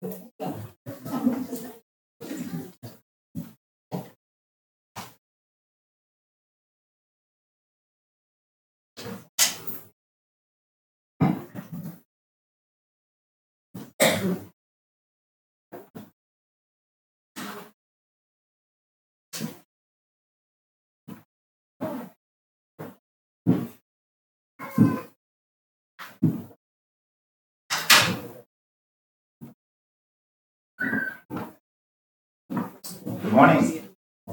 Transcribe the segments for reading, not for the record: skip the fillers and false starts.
Good morning.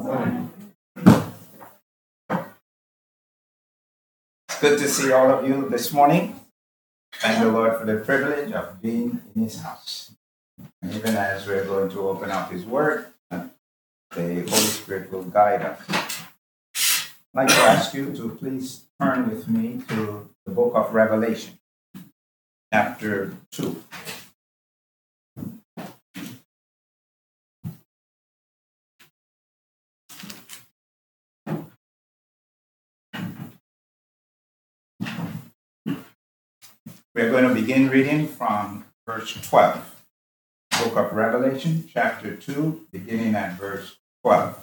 It's good to see all of you this morning. Thank the Lord for the privilege of being in His house. And even as we're going to open up His Word, the Holy Spirit will guide us. I'd like to ask you to please turn with me to the book of Revelation, chapter 2. We're going to begin reading from verse 12. Book of Revelation, chapter 2, beginning at verse 12.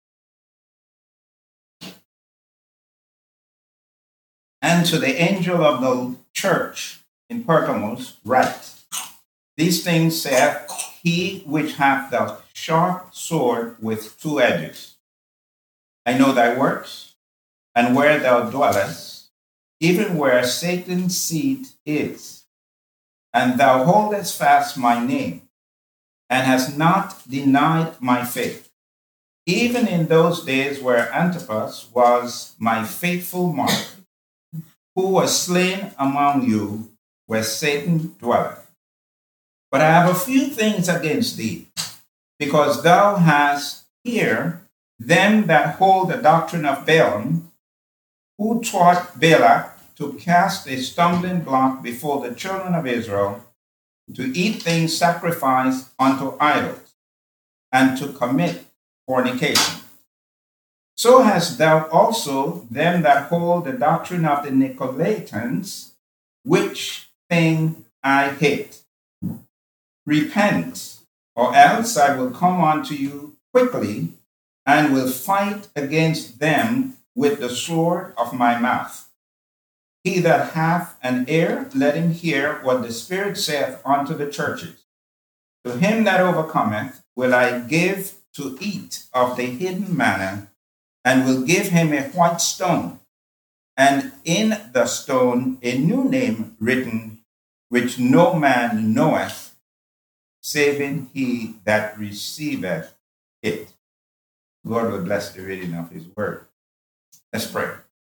And to the angel of the church in Pergamos write, These things saith he which hath the sharp sword with two edges. I know thy works, and where thou dwellest, even where Satan's seat is. And thou holdest fast my name, and hast not denied my faith, even in those days where Antipas was my faithful martyr, who was slain among you, where Satan dwelleth. But I have a few things against thee, because thou hast here them that hold the doctrine of Balaam, who taught Balak to cast a stumbling block before the children of Israel, to eat things sacrificed unto idols, and to commit fornication. So hast thou also them that hold the doctrine of the Nicolaitans, which thing I hate. Repent, or else I will come unto you quickly, and will fight against them with the sword of my mouth. He that hath an ear, let him hear what the Spirit saith unto the churches. To him that overcometh will I give to eat of the hidden manna, and will give him a white stone, and in the stone a new name written, which no man knoweth, saving he that receiveth it. Lord will bless the reading of His word. Let's pray.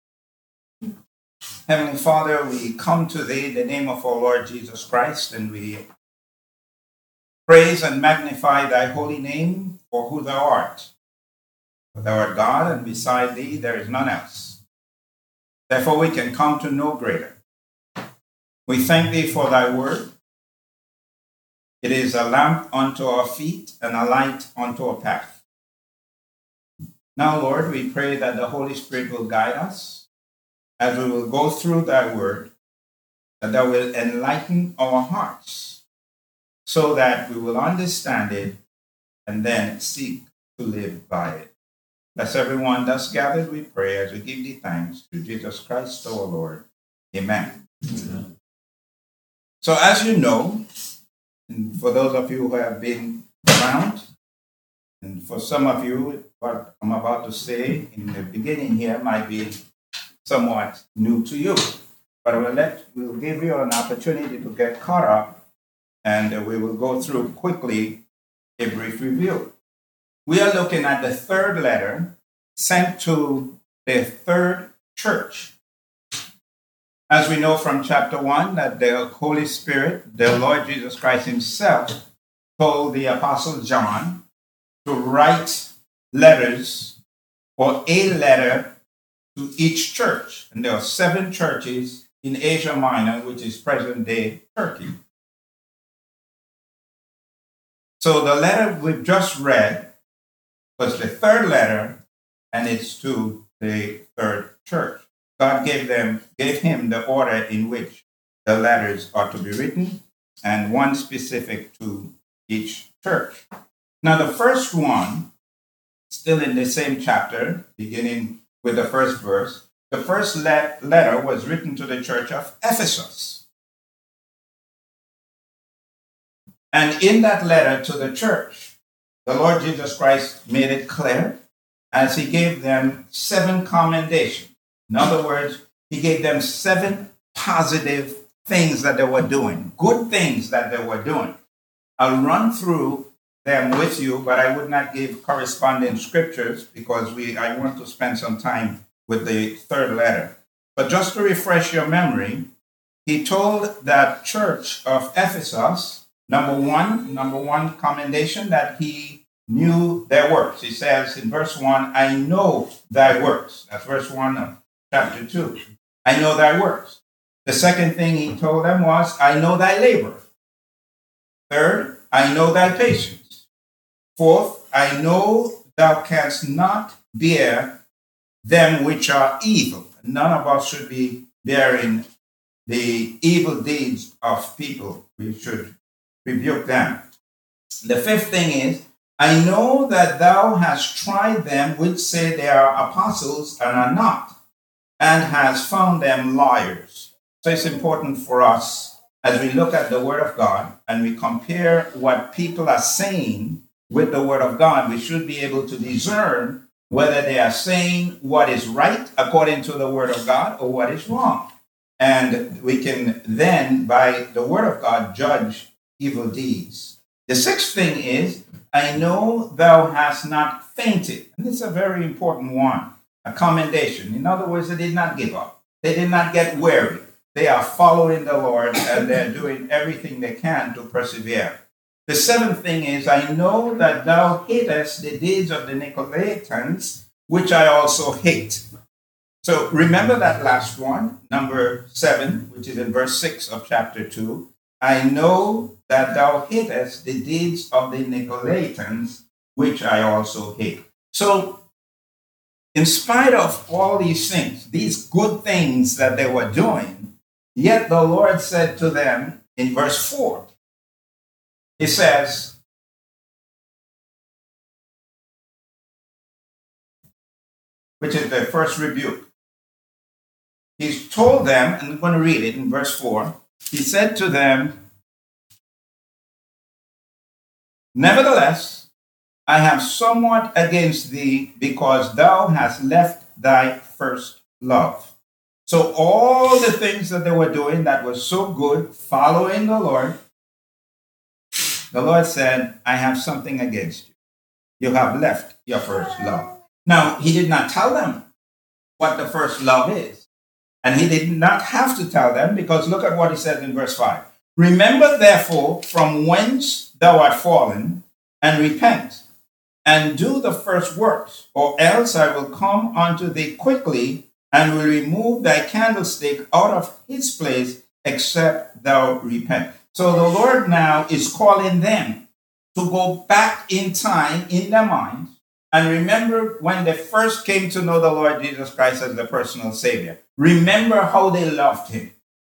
Heavenly Father, we come to Thee in the name of our Lord Jesus Christ, and we praise and magnify Thy holy name for who Thou art. For Thou art God, and beside Thee there is none else. Therefore we can come to no greater. We thank Thee for Thy word. It is a lamp unto our feet and a light unto our path. Now, Lord, we pray that the Holy Spirit will guide us as we will go through Thy word, that Thou will enlighten our hearts so that we will understand it and then seek to live by it. Bless everyone thus gathered, we pray, as we give Thee thanks through Jesus Christ our Lord. Amen. Amen. So as you know, and for those of you who have been around, and for some of you, what I'm about to say in the beginning here might be somewhat new to you. But we'll give you an opportunity to get caught up, and we will go through quickly a brief review. We are looking at the third letter sent to the third church. As we know from chapter 1, that the Holy Spirit, the Lord Jesus Christ Himself, told the Apostle John to write letters, or a letter, to each church. And there are 7 churches in Asia Minor, which is present-day Turkey. So the letter we've just read was the third letter, and it's to the third church. God gave him the order in which the letters are to be written, and one specific to each church. Now, the first one, still in the same chapter, beginning with the first verse, the first letter was written to the church of Ephesus. And in that letter to the church, the Lord Jesus Christ made it clear as he gave them 7 commendations. In other words, he gave them 7 positive things that they were doing, good things that they were doing. I'll run through them with you, but I would not give corresponding scriptures because I want to spend some time with the third letter. But just to refresh your memory, he told that church of Ephesus, number one commendation, that he knew their works. He says in verse 1, I know thy works. That's verse 1 of chapter 2. I know thy works. The second thing he told them was, I know thy labor. Third, I know thy patience. Fourth, I know thou canst not bear them which are evil. None of us should be bearing the evil deeds of people. We should rebuke them. The fifth thing is, I know that thou hast tried them which say they are apostles and are not, and hast found them liars. So it's important for us as we look at the Word of God and we compare what people are saying with the Word of God, we should be able to discern whether they are saying what is right according to the Word of God or what is wrong. And we can then, by the Word of God, judge evil deeds. The sixth thing is, I know thou hast not fainted. And this is a very important one, a commendation. In other words, they did not give up. They did not get weary. They are following the Lord and they're doing everything they can to persevere. The seventh thing is, I know that thou hatest the deeds of the Nicolaitans, which I also hate. So remember that last one, number 7, which is in verse 6 of chapter 2. I know that thou hatest the deeds of the Nicolaitans, which I also hate. So, in spite of all these things, these good things that they were doing, yet the Lord said to them in verse 4, he says, which is the first rebuke. He's told them, and I'm going to read it in verse 4. He said to them, nevertheless, I have somewhat against thee, because thou hast left thy first love. So all the things that they were doing that was so good, following the Lord said, I have something against you. You have left your first love. Now, he did not tell them what the first love is. And he did not have to tell them, because look at what he says in verse 5. Remember, therefore, from whence thou art fallen, and repent, and do the first works, or else I will come unto thee quickly, and will remove thy candlestick out of his place, except thou repent. So the Lord now is calling them to go back in time in their minds, and remember when they first came to know the Lord Jesus Christ as their personal Savior. Remember how they loved him.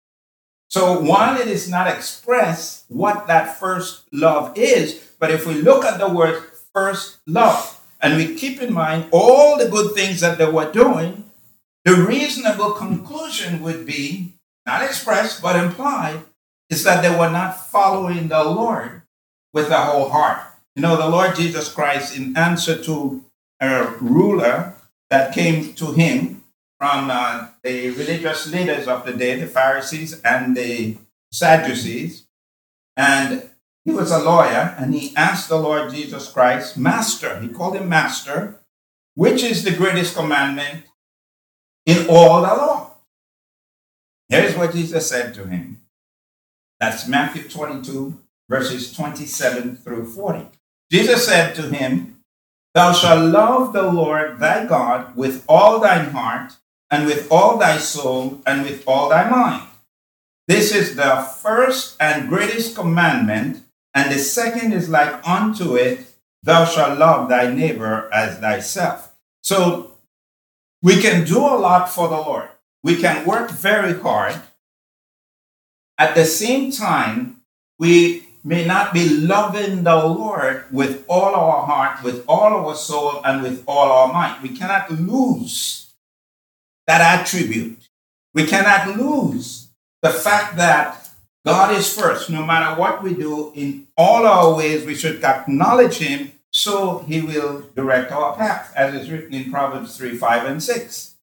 So while it is not expressed what that first love is, but if we look at the word first love, and we keep in mind all the good things that they were doing, the reasonable conclusion would be, not expressed but implied, is that they were not following the Lord with their whole heart. You know, the Lord Jesus Christ, in answer to a ruler that came to him from the religious leaders of the day, the Pharisees and the Sadducees, and he was a lawyer, and he asked the Lord Jesus Christ, Master, he called him Master, which is the greatest commandment in all the law? Here's what Jesus said to him. That's Matthew 22, verses 27 through 40. Jesus said to him, Thou shalt love the Lord thy God with all thine heart, and with all thy soul, and with all thy mind. This is the first and greatest commandment, and the second is like unto it, Thou shalt love thy neighbor as thyself. So we can do a lot for the Lord. We can work very hard. At the same time, we may not be loving the Lord with all our heart, with all our soul, and with all our might. We cannot lose that attribute. We cannot lose the fact that God is first. No matter what we do, in all our ways, we should acknowledge him so he will direct our path, as is written in Proverbs 3, 5, and 6.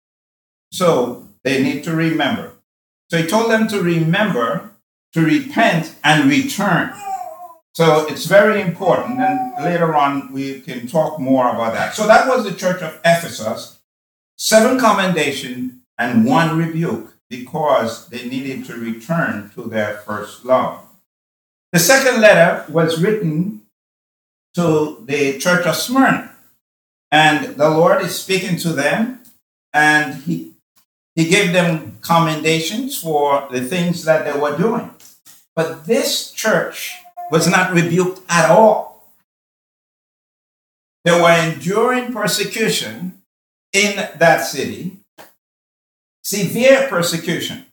So they need to remember. So he told them to remember, to repent, and return. So it's very important, and later on we can talk more about that. So that was the church of Ephesus. 7 commendation and 1 rebuke, because they needed to return to their first love. The second letter was written to the church of Smyrna, and the Lord is speaking to them, and he gave them commendations for the things that they were doing. But this church was not rebuked at all. They were enduring persecution in that city, severe persecution.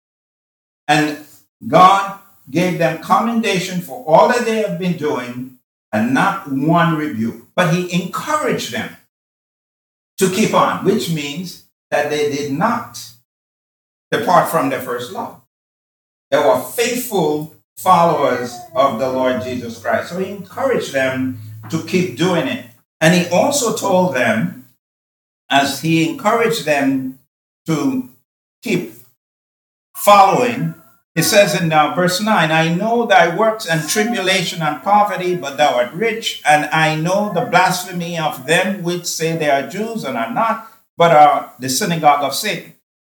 And God gave them commendation for all that they have been doing and not 1 rebuke. But he encouraged them to keep on, which means that they did not depart from their first love. They were faithful followers of the Lord Jesus Christ. So he encouraged them to keep doing it. And he also told them, as he encouraged them to keep following, it says in verse 9, I know thy works and tribulation and poverty, but thou art rich, and I know the blasphemy of them which say they are Jews and are not, but are the synagogue of Satan.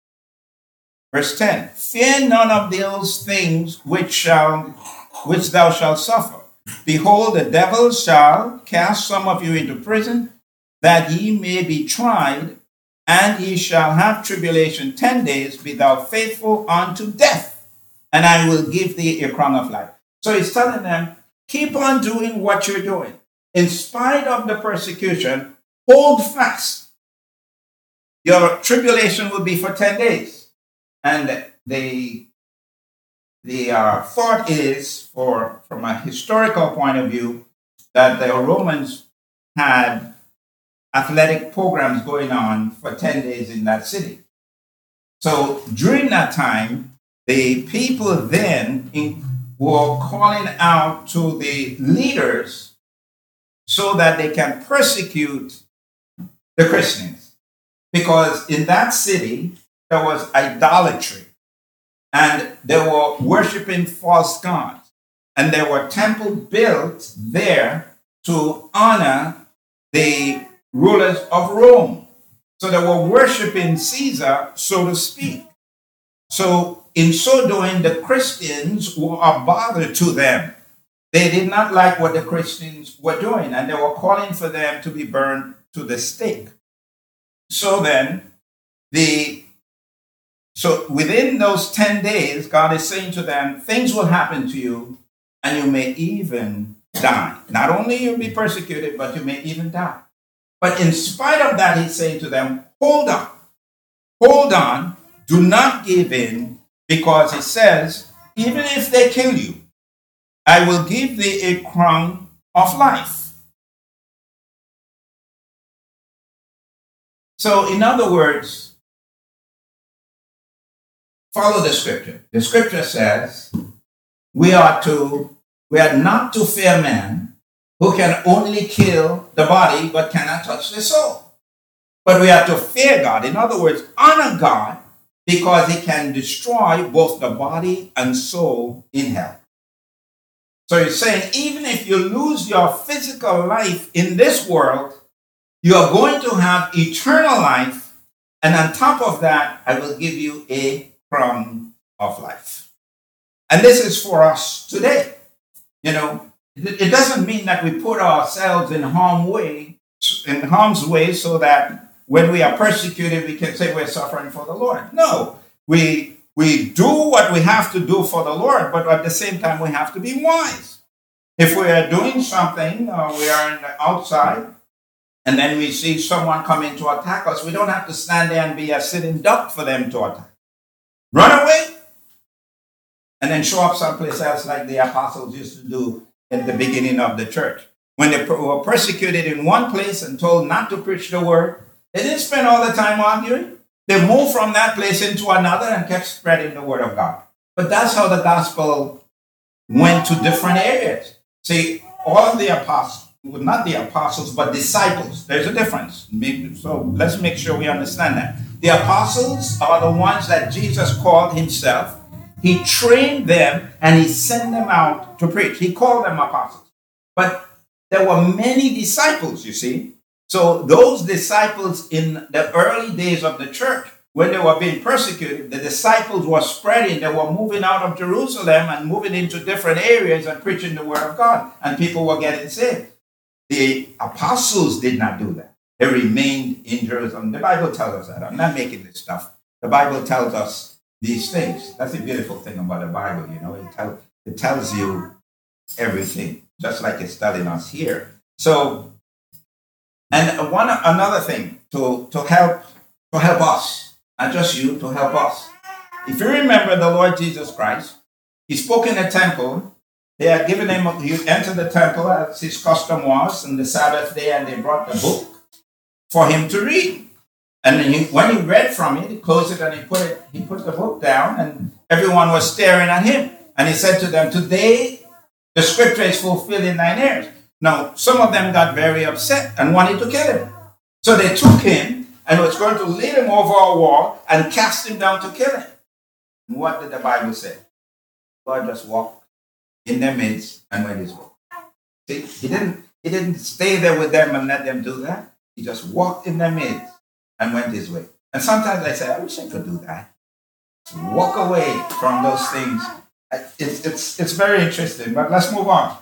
Verse 10, fear none of those things which thou shalt suffer. Behold, the devil shall cast some of you into prison, that ye may be tried, and ye shall have tribulation 10 days. Be thou faithful unto death, and I will give thee a crown of life. So he's telling them, keep on doing what you're doing. In spite of the persecution, hold fast. Your tribulation will be for 10 days. And the thought is, from a historical point of view, that the Romans had athletic programs going on for 10 days in that city. So during that time, the people then were calling out to the leaders so that they can persecute the Christians. Because in that city, there was idolatry, and they were worshiping false gods, and there were temples built there to honor the rulers of Rome. So they were worshiping Caesar, so to speak. So in so doing, the Christians were a bother to them. They did not like what the Christians were doing, and they were calling for them to be burned to the stake. So then, So within those 10 days, God is saying to them, things will happen to you, and you may even die. Not only you'll be persecuted, but you may even die. But in spite of that, he's saying to them, hold on, do not give in, because he says, even if they kill you, I will give thee a crown of life. So in other words, follow the scripture. The scripture says we are not to fear man who can only kill the body but cannot touch the soul. But we are to fear God. In other words, honor God, because he can destroy both the body and soul in hell. So he's saying, even if you lose your physical life in this world, you are going to have eternal life. And on top of that, I will give you a crown of life. And this is for us today. It doesn't mean that we put ourselves in harm's way so that when we are persecuted, we can say we're suffering for the Lord. No, we do what we have to do for the Lord, but at the same time, we have to be wise. If we are doing something, we are on the outside, and then we see someone coming to attack us, we don't have to stand there and be a sitting duck for them to attack. Run away and then show up someplace else like the apostles used to do in the beginning of the church. When they were persecuted in one place and told not to preach the word, they didn't spend all the time arguing. They moved from that place into another and kept spreading the word of God. But that's how the gospel went to different areas. See, all of the apostles, well, not the apostles, but disciples, there's a difference. So let's make sure we understand that. The apostles are the ones that Jesus called himself. He trained them and he sent them out to preach. He called them apostles. But there were many disciples, you see. So those disciples in the early days of the church, when they were being persecuted, the disciples were spreading. They were moving out of Jerusalem and moving into different areas and preaching the word of God. And people were getting saved. The apostles did not do that. They remained in Jerusalem. The Bible tells us that. I'm not making this stuff. The Bible tells us these things. That's the beautiful thing about the Bible, you know. It tells you everything, just like it's telling us here. So, and another thing to help us, not just you, to help us. If you remember the Lord Jesus Christ, he spoke in the temple. They had given him, he entered the temple as his custom was on the Sabbath day, and they brought the book for him to read. And then when he read from it, he closed it and he put the book down, and everyone was staring at him. And he said to them, "Today the scripture is fulfilled in thine ears." Now, some of them got very upset and wanted to kill him. So they took him and was going to lead him over a wall and cast him down to kill him. And what did the Bible say? God just walked in their midst and went his way. See, he didn't stay there with them and let them do that. He just walked in their midst and went his way. And sometimes I say, I wish I could do that. Just walk away from those things. It's very interesting, but let's move on.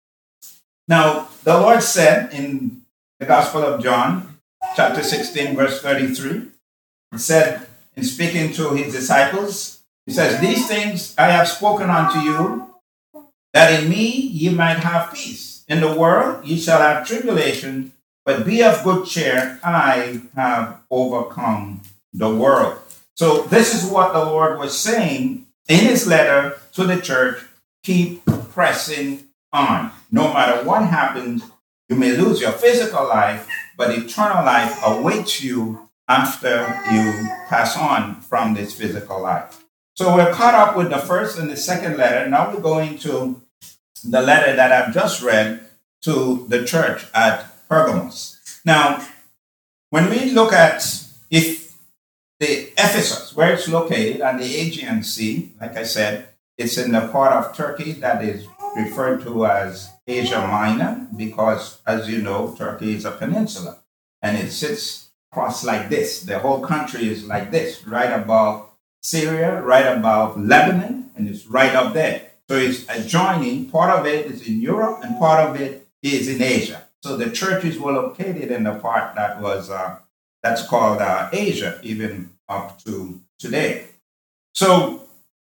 Now, the Lord said in the Gospel of John, chapter 16, verse 33, he said, in speaking to his disciples, he says, "These things I have spoken unto you, that in me ye might have peace. In the world ye shall have tribulation, but be of good cheer, I have overcome the world." So this is what the Lord was saying in his letter to the church. Keep pressing on. No matter what happens, you may lose your physical life, but eternal life awaits you after you pass on from this physical life. So we're caught up with the first and the second letter. Now we're going to the letter that I've just read to the church at Pergamos. Now, when we look at if the Ephesus, where it's located on the Aegean Sea, like I said, it's in the part of Turkey that is referred to as Asia Minor, because, as you know, Turkey is a peninsula, and it sits across like this. The whole country is like this, right above Syria, right above Lebanon, and it's right up there. So it's adjoining. Part of it is in Europe, and part of it is in Asia. So the churches were located in the part that was that's called Asia, even up to today. So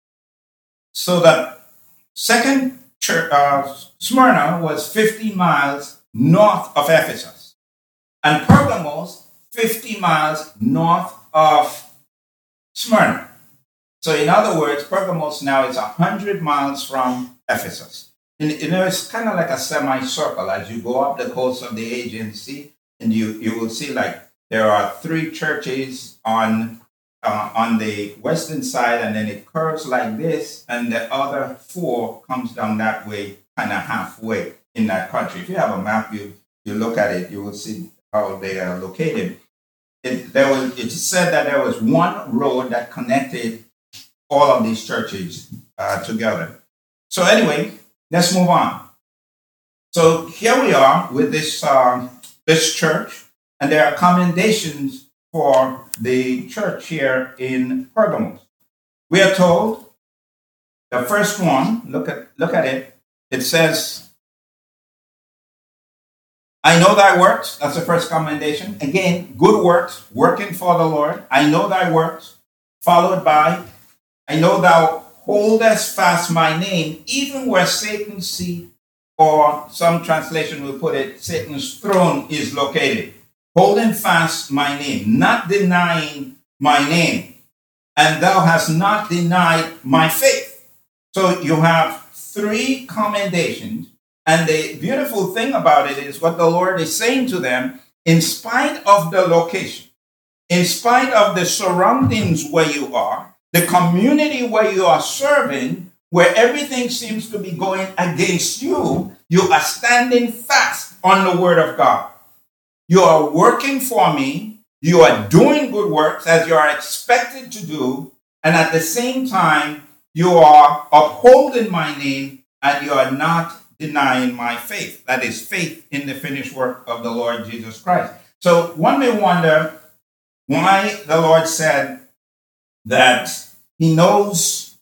the second church, Smyrna, was 50 miles north of Ephesus, and Pergamos 50 miles north of Smyrna. So in other words, Pergamos now is 100 miles from Ephesus. And it's kind of like a semicircle as you go up the coast of the Aegean Sea, and you will see like there are 3 churches on the western side, and then it curves like this, and the other 4 comes down that way, kind of halfway in that country. If you have a map, you look at it, you will see how they are located. It said that there was one road that connected all of these churches together. So anyway, let's move on. So here we are with this church, and there are commendations for the church here in Pergamos. We are told, the first one, look at it. It says, "I know thy works." That's the first commendation. Again, good works, working for the Lord. "I know thy works," followed by, "I know thou holdest fast my name, even where Satan's seat," or some translation will put it, Satan's throne is located. "Holding fast my name," not denying my name. "And thou hast not denied my faith." So you have 3 commendations. And the beautiful thing about it is what the Lord is saying to them, in spite of the location, in spite of the surroundings where you are, the community where you are serving, where everything seems to be going against you, you are standing fast on the word of God. You are working for me. You are doing good works as you are expected to do. And at the same time, you are upholding my name and you are not denying my faith. That is faith in the finished work of the Lord Jesus Christ. So one may wonder why the Lord said that he knows.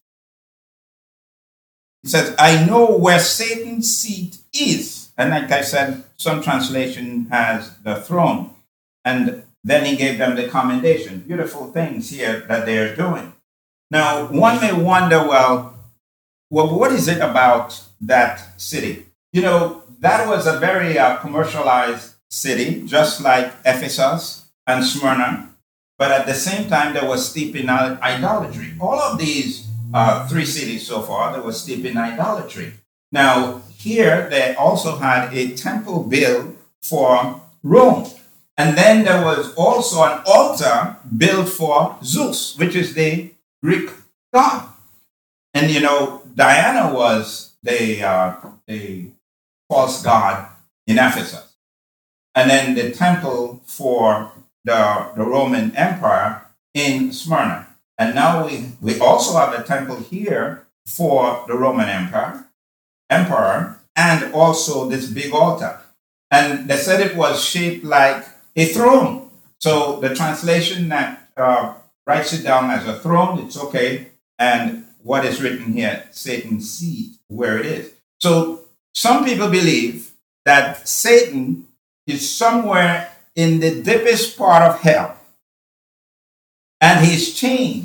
He says, I know where Satan's seat is. And like I said, some translation has the throne. And then he gave them the commendation. Beautiful things here that they're doing. Now, one may wonder, well, what is it about that city? You know, that was a very commercialized city, just like Ephesus and Smyrna. But at the same time, there was steep in idolatry. All of these 3 cities so far, they were steep in idolatry. Now, here they also had a temple built for Rome. And then there was also an altar built for Zeus, which is the Greek god. And, you know, Diana was the false god in Ephesus. And then the temple for the Roman Empire in Smyrna. And now we also have a temple here for the Roman emperor, and also this big altar. And they said it was shaped like a throne. So the translation that writes it down as a throne, it's okay. And what is written here, Satan's seat, where it is. So some people believe that Satan is somewhere in the deepest part of hell. And he's chained.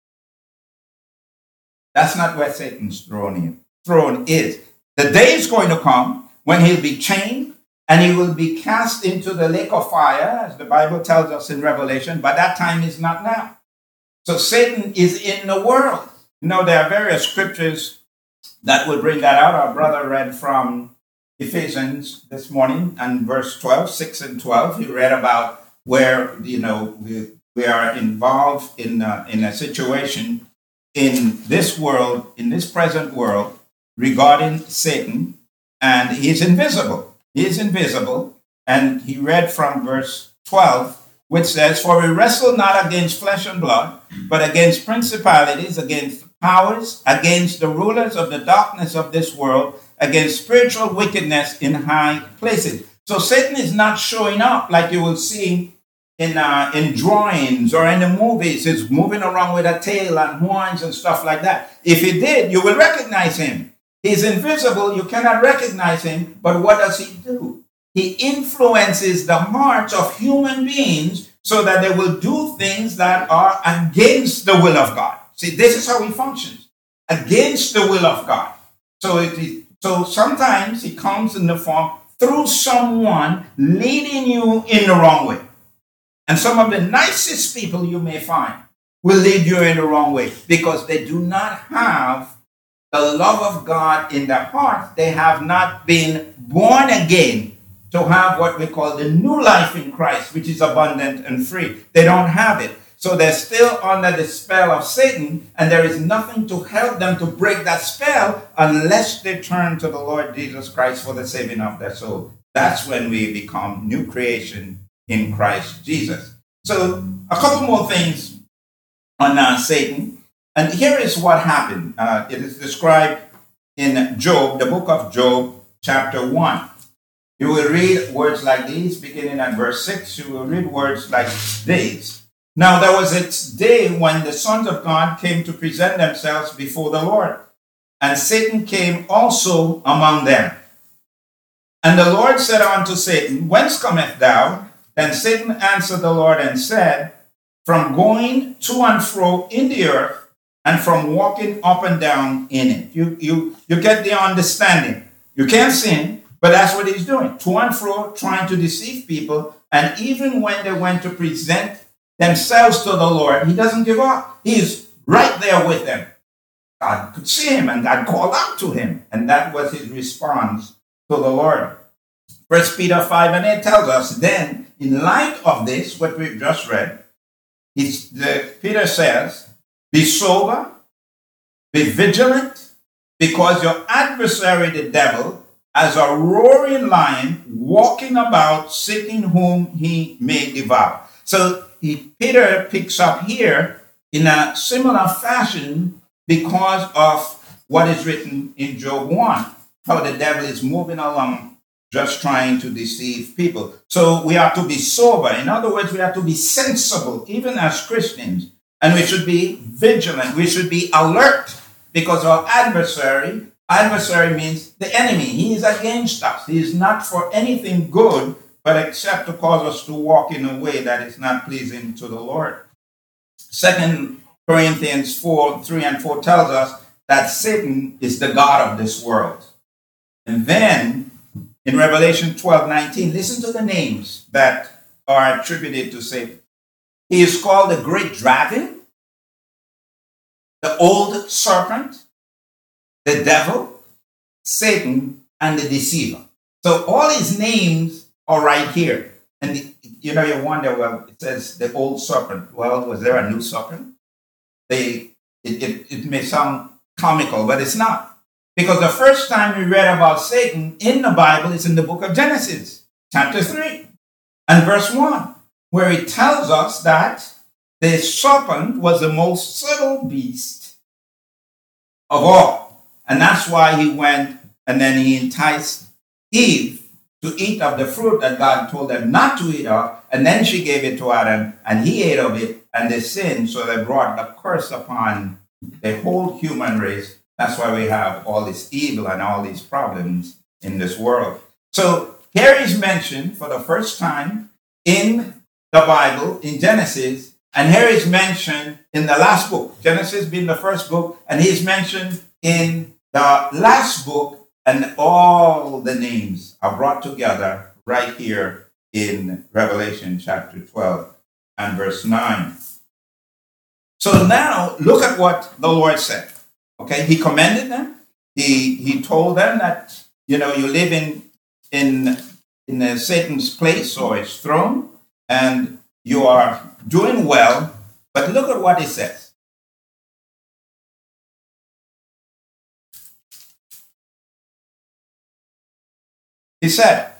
That's not where Satan's throne is. The day is going to come when he'll be chained and he will be cast into the lake of fire, as the Bible tells us in Revelation, but that time is not now. So Satan is in the world. You know, there are various scriptures that will bring that out. Our brother read from Ephesians this morning and verse 12, 6 and 12. He read about where, you know, we are involved in a situation in this world, in this present world, regarding Satan, and he's invisible. He is invisible. And he read from verse 12, which says, for we wrestle not against flesh and blood, but against principalities, against powers, against the rulers of the darkness of this world, against spiritual wickedness in high places. So Satan is not showing up like you will see in drawings or in the movies. He's moving around with a tail and horns and stuff like that. If he did, you will recognize him. He's invisible. You cannot recognize him. But what does he do? He influences the hearts of human beings so that they will do things that are against the will of God. See, this is how he functions. Against the will of God. So sometimes he comes in the form through someone leading you in the wrong way. And some of the nicest people you may find will lead you in the wrong way because they do not have the love of God in their hearts. They have not been born again to have what we call the new life in Christ, which is abundant and free. They don't have it. So they're still under the spell of Satan, and there is nothing to help them to break that spell unless they turn to the Lord Jesus Christ for the saving of their soul. That's when we become new creation in Christ Jesus. So a couple more things on Satan. And here is what happened. It is described in Job, the book of Job, chapter 1. You will read words like these, beginning at verse 6. You will read words like these. Now there was a day when the sons of God came to present themselves before the Lord, and Satan came also among them. And the Lord said unto Satan, whence cometh thou? Then Satan answered the Lord and said, from going to and fro in the earth, and from walking up and down in it. You get the understanding. You can't sin, but that's what he's doing. To and fro, trying to deceive people. And even when they went to present themselves to the Lord, he doesn't give up. He's right there with them. God could see him and God called out to him. And that was his response to the Lord. 1 Peter 5:8 tells us, then, in light of this, what we've just read, Peter says, be sober, be vigilant, because your adversary, the devil, as a roaring lion, walking about, seeking whom he may devour. So Peter picks up here in a similar fashion because of what is written in Job 1, how the devil is moving along just trying to deceive people. So we are to be sober. In other words, we have to be sensible, even as Christians. And we should be vigilant. We should be alert, because our adversary means the enemy. He is against us. He is not for anything good, but except to cause us to walk in a way that is not pleasing to the Lord. 2 Corinthians 4:3-4 tells us that Satan is the god of this world. And then in Revelation 12:19, listen to the names that are attributed to Satan. He is called the great dragon, the old serpent, the devil, Satan, and the deceiver. So all his names are right here. And you wonder, well, it says the old serpent. Well, was there a new serpent? It may sound comical, but it's not. Because the first time we read about Satan in the Bible is in the book of Genesis, chapter 3, and verse 1, where it tells us that the serpent was the most subtle beast of all. And that's why he went and then he enticed Eve to eat of the fruit that God told them not to eat of. And then she gave it to Adam and he ate of it and they sinned. So they brought a curse upon the whole human race. That's why we have all this evil and all these problems in this world. So here is mentioned for the first time in the Bible, in Genesis, and here is mentioned in the last book. Genesis being the first book, and he's mentioned in the last book, and all the names are brought together right here in Revelation chapter 12 and verse 9. So now look at what the Lord said. Okay, he commended them. He told them that, you live in Satan's place or his throne, and you are doing well. But look at what he says. He said,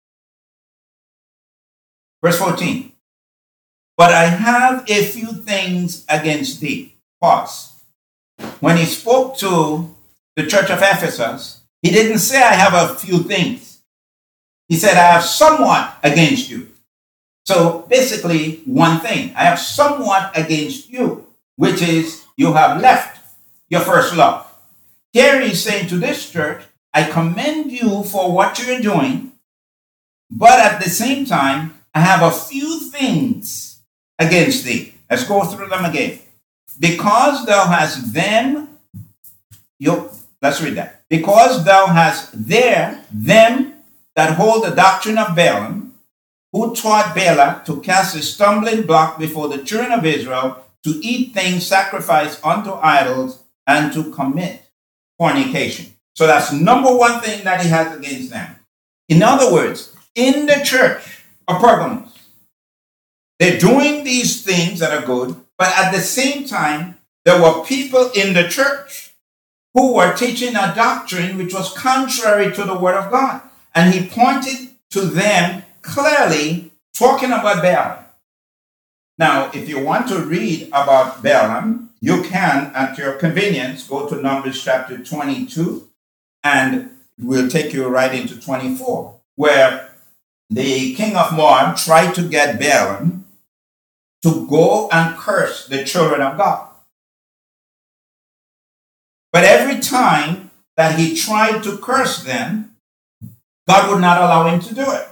verse 14, but I have a few things against thee. Pause. When he spoke to the church of Ephesus, he didn't say, I have a few things. He said, I have somewhat against you. So basically, one thing. I have somewhat against you, which is you have left your first love. Here he's saying to this church, I commend you for what you're doing, but at the same time, I have a few things against thee. Let's go through them again. Because thou hast them, let's read that. Because thou hast there them that hold the doctrine of Balaam, who taught Balak to cast a stumbling block before the children of Israel, to eat things sacrificed unto idols, and to commit fornication. So that's number one thing that he has against them. In other words, in the church of Pergamos, they're doing these things that are good, but at the same time, there were people in the church who were teaching a doctrine which was contrary to the word of God. And he pointed to them clearly, talking about Balaam. Now, if you want to read about Balaam, you can, at your convenience, go to Numbers chapter 22, and we'll take you right into 24, where the king of Moab tried to get Balaam to go and curse the children of God. But every time that he tried to curse them, God would not allow him to do it.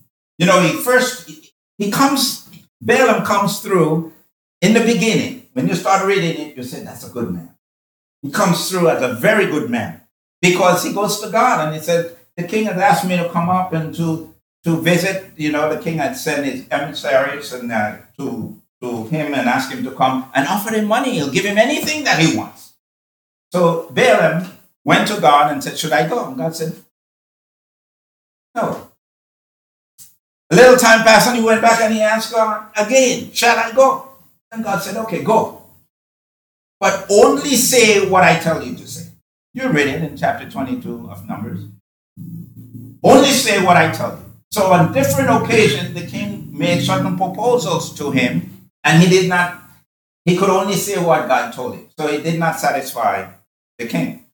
Balaam comes through in the beginning. When you start reading it, you say, that's a good man. He comes through as a very good man because he goes to God and he said, the king has asked me to come up and to visit. The king had sent his emissaries and to him and ask him to come and offer him money. He'll give him anything that he wants. So Balaam went to God and said, should I go? And God said, no. A little time passed and he went back and he asked God again, shall I go? And God said, okay, go. But only say what I tell you to say. You read it in chapter 22 of Numbers. Only say what I tell you. So on different occasions, the king made certain proposals to him, and he could only say what God told him. So it did not satisfy the king.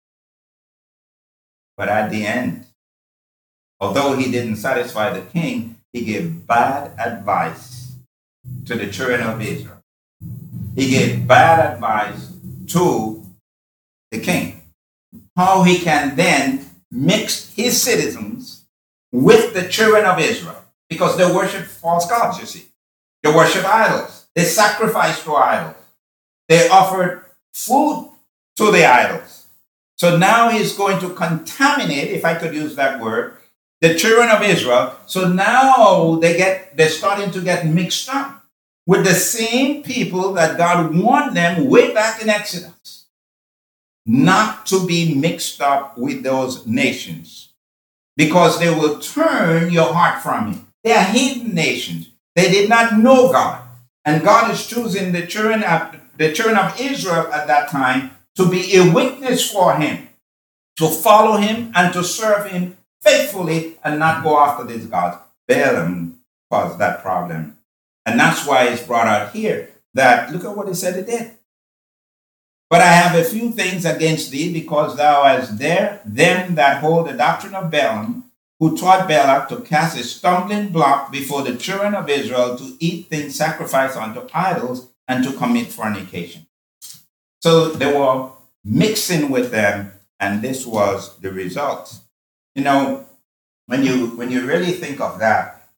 But at the end, although he didn't satisfy the king, he gave bad advice to the children of Israel. He gave bad advice to the king. How he can then mix his citizens with the children of Israel. Because they worship false gods, you see. They worship idols. They sacrifice to idols. They offered food to the idols. So now he's going to contaminate, if I could use that word, the children of Israel. So now they're starting to get mixed up with the same people that God warned them way back in Exodus not to be mixed up with those nations, because they will turn your heart from him. They are heathen nations. They did not know God. And God is choosing the children of Israel at that time to be a witness for him, to follow him and to serve him faithfully and not go after these gods. Balaam caused that problem. And that's why it's brought out here that, look at what he said it did. But I have a few things against thee, because thou hast there them that hold the doctrine of Balaam, who taught Balak to cast a stumbling block before the children of Israel, to eat things sacrificed unto idols, and to commit fornication. So they were mixing with them, and this was the result. You know, when you really think of that,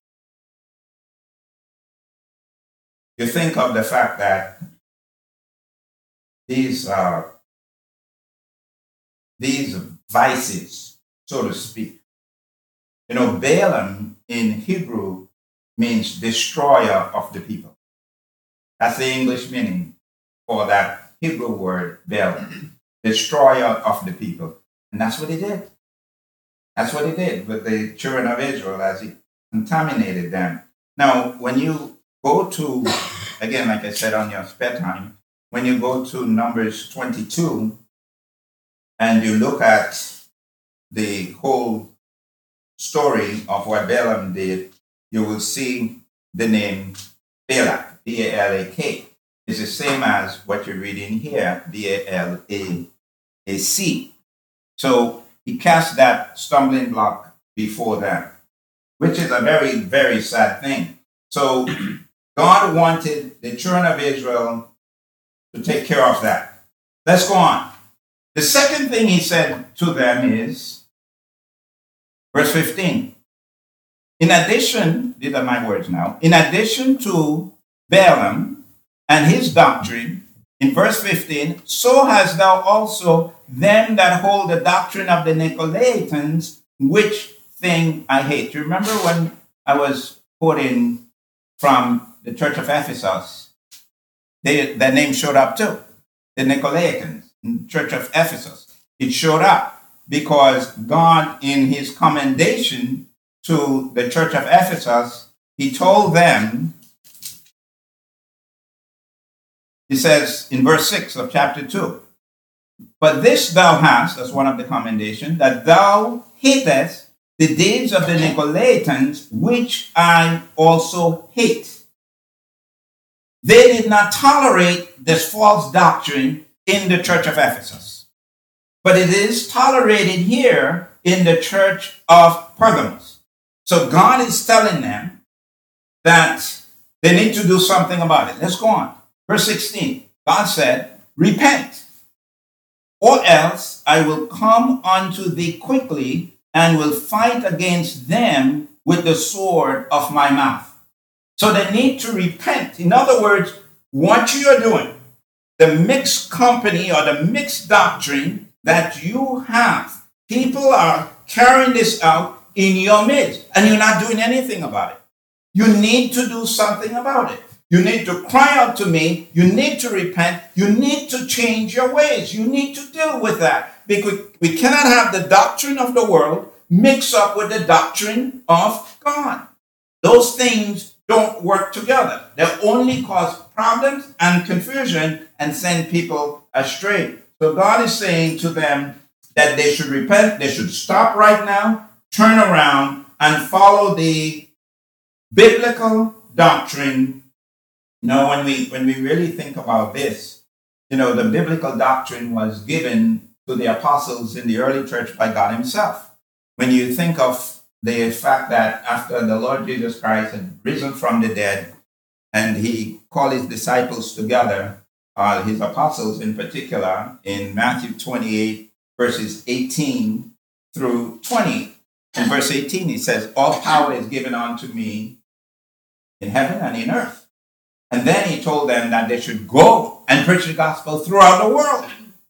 you think of the fact that these vices, so to speak. You know, Balaam in Hebrew means destroyer of the people. That's the English meaning for that Hebrew word, Balaam, destroyer of the people. And that's what he did. That's what he did with the children of Israel as he contaminated them. Now, when you go to, again, like I said, on your spare time, when you go to Numbers 22 and you look at the whole story of what Balaam did, you will see the name Balak, B-A-L-A-K. It's the same as what you're reading here, B-A-L-A-C. So he cast that stumbling block before them, which is a very, very sad thing. So God wanted the children of Israel to take care of that. Let's go on. The second thing he said to them is, verse 15. In addition, these are my words now, in addition to Balaam and his doctrine, in verse 15, so hast thou also them that hold the doctrine of the Nicolaitans, which thing I hate. You remember when I was quoting from the church of Ephesus? Their name showed up too, the Nicolaitans, in the church of Ephesus. It showed up because God, in his commendation to the church of Ephesus, he told them, he says in verse 6 of chapter 2, but this thou hast, that's one of the commendations, that thou hatest the deeds of the Nicolaitans, which I also hate. They did not tolerate this false doctrine in the church of Ephesus. But it is tolerated here in the church of Pergamos. So God is telling them that they need to do something about it. Let's go on. Verse 16, God said, repent, or else I will come unto thee quickly and will fight against them with the sword of my mouth. So they need to repent. In other words, what you are doing, the mixed company or the mixed doctrine that you have, people are carrying this out in your midst, and you're not doing anything about it. You need to do something about it. You need to cry out to me. You need to repent. You need to change your ways. You need to deal with that. Because we cannot have the doctrine of the world mixed up with the doctrine of God. Those things don't work together. They only cause problems and confusion and send people astray. So God is saying to them that they should repent. They should stop right now, turn around, and follow the biblical doctrine. When we really think about this, the biblical doctrine was given to the apostles in the early church by God himself. When you think of the fact that after the Lord Jesus Christ had risen from the dead and he called his disciples together, his apostles in particular, in Matthew 28, verses 18 through 20. In verse 18, he says, all power is given unto me in heaven and in earth. And then he told them that they should go and preach the gospel throughout the world.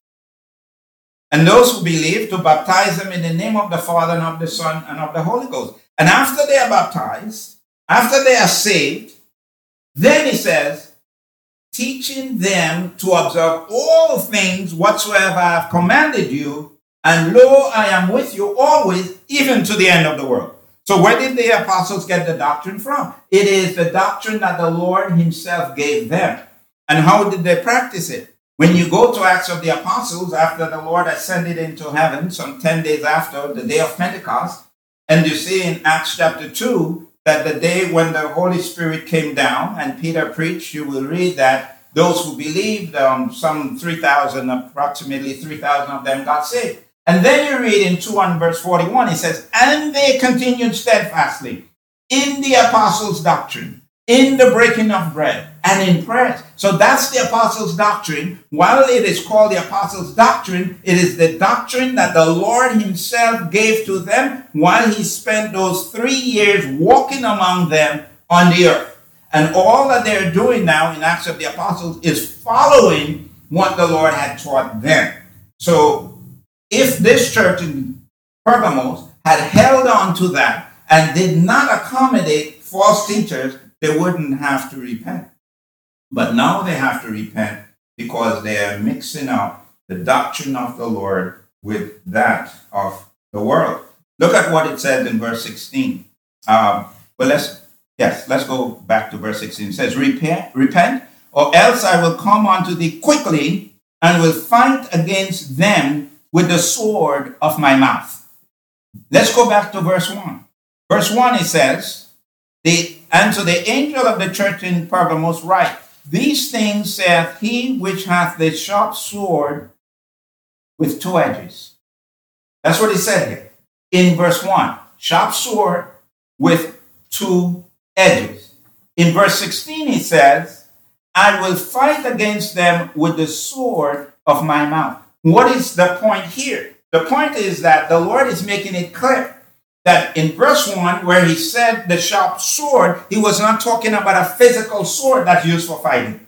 And those who believe, to baptize them in the name of the Father and of the Son and of the Holy Ghost. And after they are baptized, after they are saved, then he says, teaching them to observe all things whatsoever I have commanded you, and lo, I am with you always, even to the end of the world. So where did the apostles get the doctrine from? It is the doctrine that the Lord himself gave them. And how did they practice it? When you go to Acts of the Apostles, after the Lord ascended into heaven, some 10 days after the day of Pentecost, and you see in Acts chapter 2 that the day when the Holy Spirit came down and Peter preached, you will read that those who believed, some 3,000, approximately 3,000 of them got saved. And then you read in 2 and verse 41, it says, and they continued steadfastly in the apostles' doctrine, in the breaking of bread, and in prayers. So that's the apostles' doctrine. While it is called the apostles' doctrine, it is the doctrine that the Lord himself gave to them while he spent those 3 years walking among them on the earth. And all that they're doing now in Acts of the Apostles is following what the Lord had taught them. So if this church in Pergamos had held on to that and did not accommodate false teachers, they wouldn't have to repent. But now they have to repent because they are mixing up the doctrine of the Lord with that of the world. Look at what it says in verse 16. Let's go back to verse 16. It says, repent, or else I will come unto thee quickly and will fight against them with the sword of my mouth. Let's go back to verse 1. Verse 1, it says, and to the angel of the church in Pergamos write, these things saith he which hath the sharp sword with 2 edges. That's what he said here. In verse 1, sharp sword with 2 edges. In verse 16, he says, I will fight against them with the sword of my mouth. What is the point here? The point is that the Lord is making it clear that in verse 1, where he said the sharp sword, he was not talking about a physical sword that's used for fighting.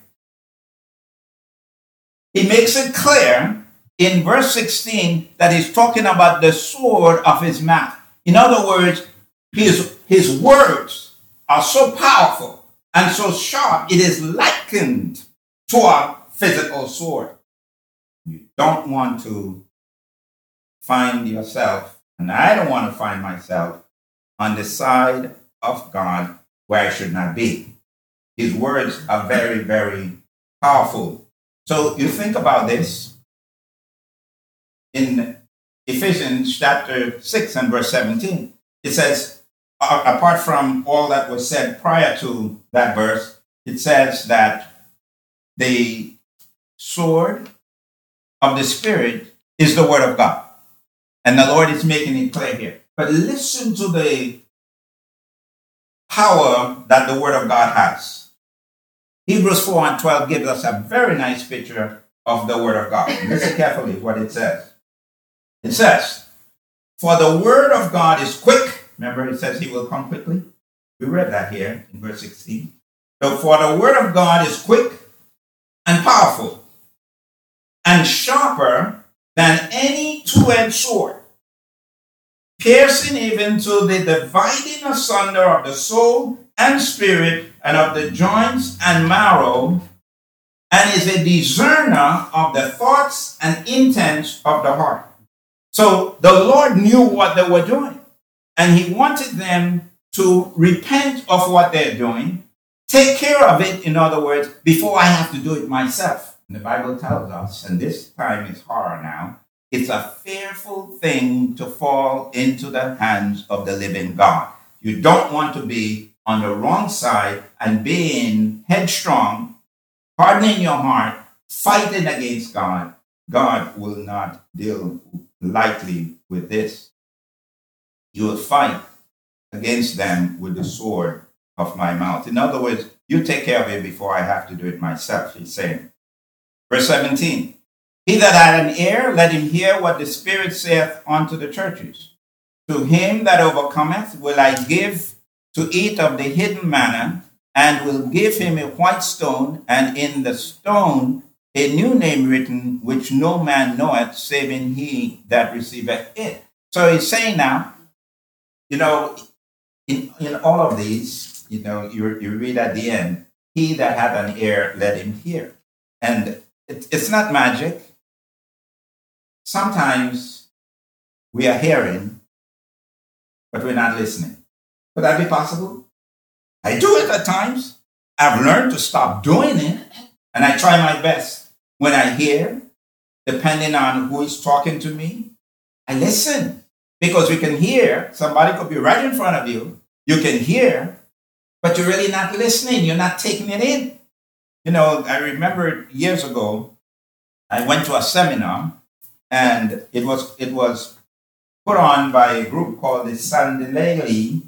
He makes it clear in verse 16 that he's talking about the sword of his mouth. In other words, his words are so powerful and so sharp, it is likened to a physical sword. You don't want to find yourself, and I don't want to find myself, on the side of God where I should not be. His words are very, very powerful. So you think about this in Ephesians chapter 6 and verse 17. It says, apart from all that was said prior to that verse, it says that the sword of the Spirit is the word of God. And the Lord is making it clear here. But listen to the power that the word of God has. Hebrews 4 and 12 gives us a very nice picture of the word of God. Listen carefully what it says. It says, for the word of God is quick. Remember, it says he will come quickly. We read that here in verse 16. So for the word of God is quick and powerful and sharper than any two-edged sword, piercing even to the dividing asunder of the soul and spirit and of the joints and marrow, and is a discerner of the thoughts and intents of the heart. So the Lord knew what they were doing, and he wanted them to repent of what they're doing, take care of it, in other words, before I have to do it myself. And the Bible tells us, and this time is horror now, it's a fearful thing to fall into the hands of the living God. You don't want to be on the wrong side and being headstrong, hardening your heart, fighting against God. God will not deal lightly with this. You will fight against them with the sword of my mouth. In other words, you take care of it before I have to do it myself, he's saying. Verse 17, he that had an ear, let him hear what the Spirit saith unto the churches. To him that overcometh will I give to eat of the hidden manna, and will give him a white stone, and in the stone a new name written, which no man knoweth, saving he that receiveth it. So he's saying now, in all of these, you read at the end, he that had an ear, let him hear. And it's not magic. Sometimes we are hearing, but we're not listening. Could that be possible? I do it at times. I've learned to stop doing it, and I try my best. When I hear, depending on who is talking to me, I listen. Because we can hear, somebody could be right in front of you, you can hear, but you're really not listening, you're not taking it in. I remember years ago, I went to a seminar, and it was put on by a group called the Sandileli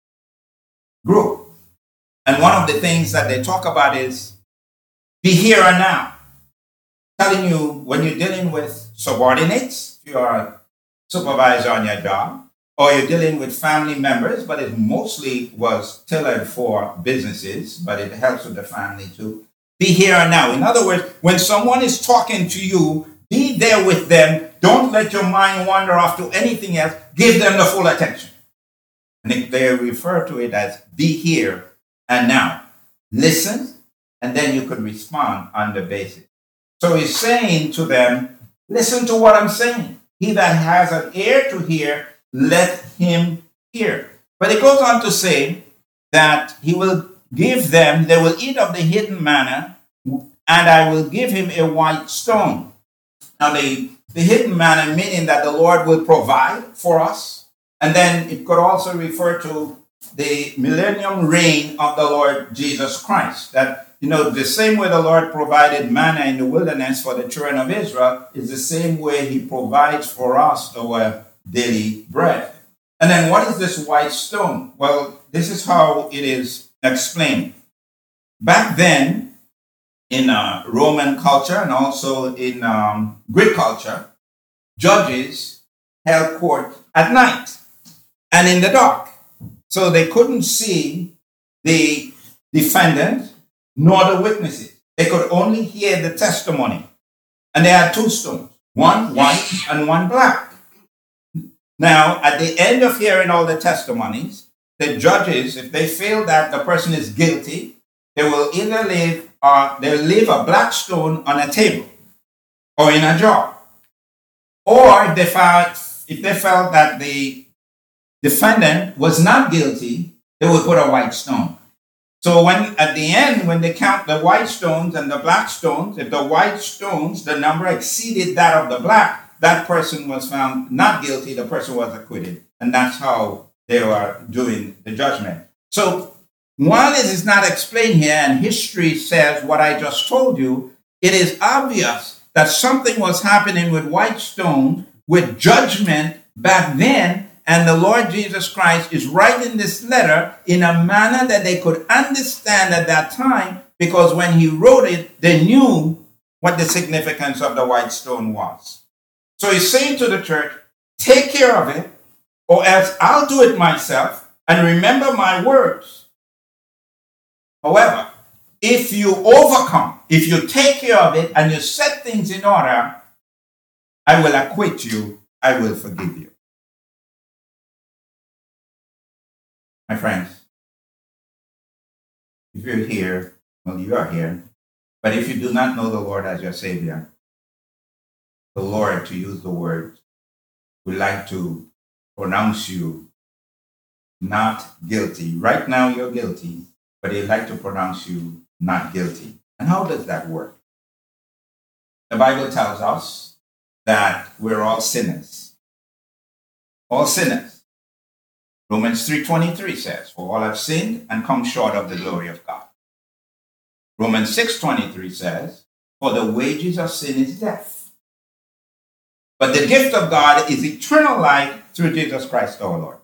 group. And one of the things that they talk about is be here and now. Telling you when you're dealing with subordinates, if you're a supervisor on your job, or you're dealing with family members, but it mostly was tailored for businesses, but it helps with the family too. Be here and now. In other words, when someone is talking to you, be there with them. Don't let your mind wander off to anything else. Give them the full attention. And they refer to it as be here and now. Listen, and then you could respond on the basis. So he's saying to them, listen to what I'm saying. He that has an ear to hear, let him hear. But it goes on to say that he will give them, they will eat of the hidden manna, and I will give him a white stone. Now the hidden manna meaning that the Lord will provide for us. And then it could also refer to the millennium reign of the Lord Jesus Christ. That, the same way the Lord provided manna in the wilderness for the children of Israel is the same way he provides for us our daily bread. And then what is this white stone? Well, this is how it is explained. Back then, in Roman culture and also in Greek culture, judges held court at night and in the dark. So they couldn't see the defendant nor the witnesses. They could only hear the testimony. And they had two stones, one white and one black. Now, at the end of hearing all the testimonies, the judges, if they feel that the person is guilty, they will either leave a black stone on a table or in a jar. Or if they felt that the defendant was not guilty, they would put a white stone. So at the end, when they count the white stones and the black stones, if the white stones, the number exceeded that of the black, that person was found not guilty, the person was acquitted. And that's how they were doing the judgment. So while it is not explained here, and history says what I just told you, it is obvious that something was happening with white stone, with judgment back then, and the Lord Jesus Christ is writing this letter in a manner that they could understand at that time, because when he wrote it, they knew what the significance of the white stone was. So he's saying to the church, take care of it, or else I'll do it myself, and remember my words. However, if you overcome, if you take care of it and you set things in order, I will acquit you, I will forgive you. My friends, If you're here, well, you are here. But if you do not know the Lord as your Savior, the Lord, to use the word, would like to pronounce you not guilty. Right now, you're guilty, but he'd like to pronounce you not guilty. And how does that work? The Bible tells us that we're all sinners. All sinners. Romans 3:23 says, for all have sinned and come short of the glory of God. Romans 6:23 says, for the wages of sin is death. But the gift of God is eternal life through Jesus Christ our Lord.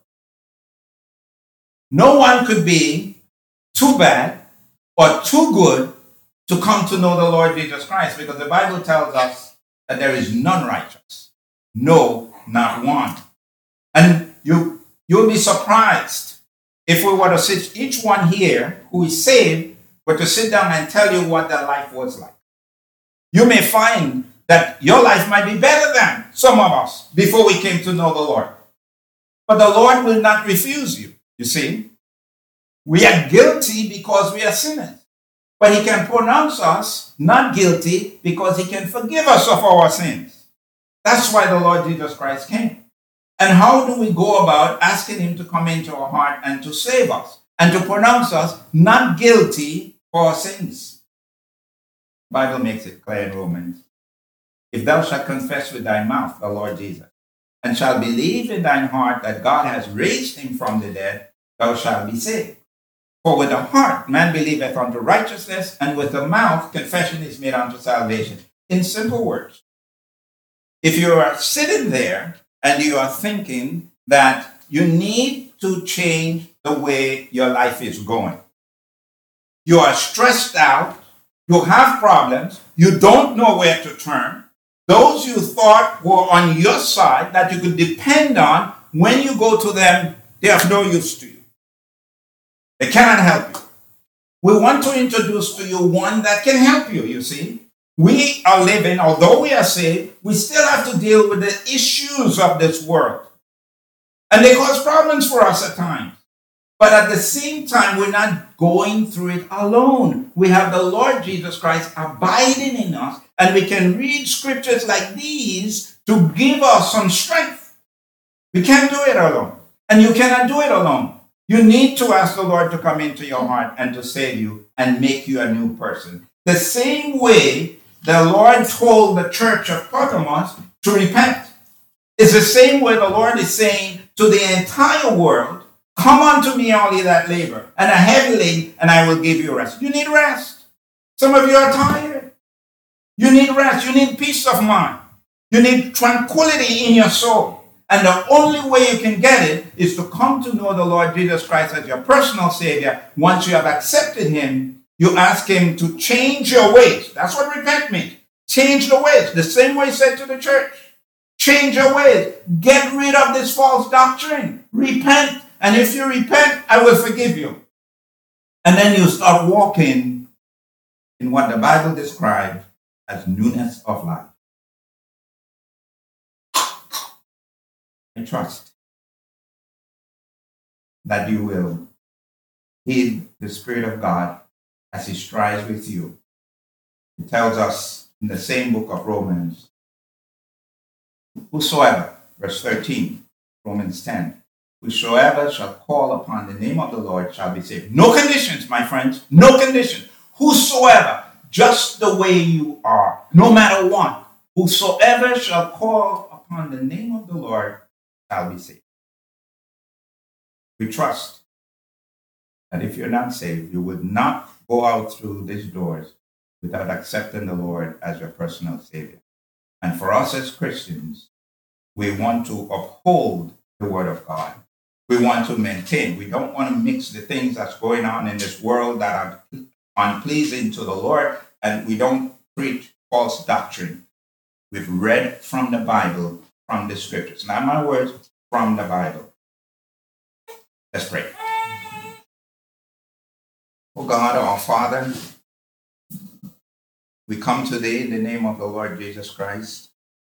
No one could be too bad or too good to come to know the Lord Jesus Christ, because the Bible tells us that there is none righteous. No, not one. And you'll be surprised if we were to sit, each one here who is saved, were to sit down and tell you what their life was like. You may find that your life might be better than some of us before we came to know the Lord. But the Lord will not refuse you. You see, we are guilty because we are sinners. But he can pronounce us not guilty because he can forgive us of our sins. That's why the Lord Jesus Christ came. And how do we go about asking him to come into our heart and to save us and to pronounce us not guilty for our sins? The Bible makes it clear in Romans. If thou shalt confess with thy mouth the Lord Jesus, and shalt believe in thine heart that God has raised him from the dead, thou shalt be saved. For with the heart man believeth unto righteousness, and with the mouth confession is made unto salvation. In simple words, if you are sitting there and you are thinking that you need to change the way your life is going, you are stressed out, you have problems, you don't know where to turn, those you thought were on your side that you could depend on, when you go to them, they are of no use to you. They cannot help you. We want to introduce to you one that can help you, you see. We are living, although we are saved, we still have to deal with the issues of this world. And they cause problems for us at times. But at the same time, we're not going through it alone. We have the Lord Jesus Christ abiding in us, and we can read scriptures like these to give us some strength. We can't do it alone. And you cannot do it alone. You need to ask the Lord to come into your heart and to save you and make you a new person. The same way the Lord told the church of Pergamos to repent is the same way the Lord is saying to the entire world, come unto me, all ye that labor and are heavy laden, and I will give you rest. You need rest. Some of you are tired. You need rest. You need peace of mind. You need tranquility in your soul. And the only way you can get it is to come to know the Lord Jesus Christ as your personal Savior. Once you have accepted him, you ask him to change your ways. That's what repent means. Change the ways. The same way he said to the church. Change your ways. Get rid of this false doctrine. Repent. And if you repent, I will forgive you. And then you start walking in what the Bible describes as newness of life. I trust that you will heed the Spirit of God as he strives with you. It tells us in the same book of Romans, whosoever, verse 13, Romans 10, whosoever shall call upon the name of the Lord shall be saved. No conditions, my friends, no conditions. Whosoever, just the way you are, no matter what, whosoever shall call upon the name of the Lord shall be saved. We trust that if you're not saved, you would not go out through these doors without accepting the Lord as your personal Savior. And for us as Christians, we want to uphold the Word of God. We want to maintain. We don't want to mix the things that's going on in this world that are unpleasing to the Lord, and we don't preach false doctrine. We've read from the Bible, from the scriptures. Not my words, from the Bible. Let's pray. Oh God, our Father, we come today in the name of the Lord Jesus Christ.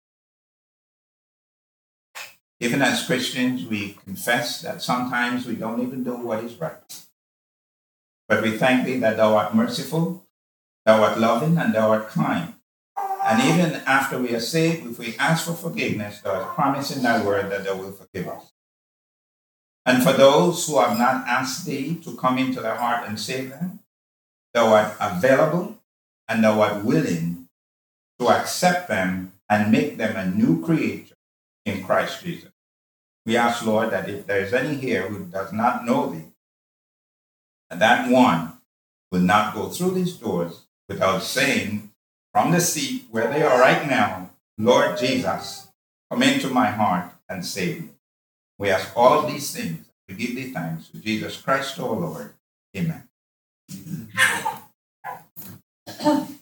Even as Christians, we confess that sometimes we don't even know what is right. But we thank thee that thou art merciful, thou art loving, and thou art kind. And even after we are saved, if we ask for forgiveness, thou hast promised in thy word that thou wilt forgive us. And for those who have not asked thee to come into their heart and save them, thou art available and thou art willing to accept them and make them a new creature in Christ Jesus. We ask, Lord, that if there is any here who does not know thee, that one will not go through these doors without saying from the seat where they are right now, Lord Jesus, come into my heart and save me. We ask all these things. We give thee thanks to Jesus Christ, our Lord. Amen.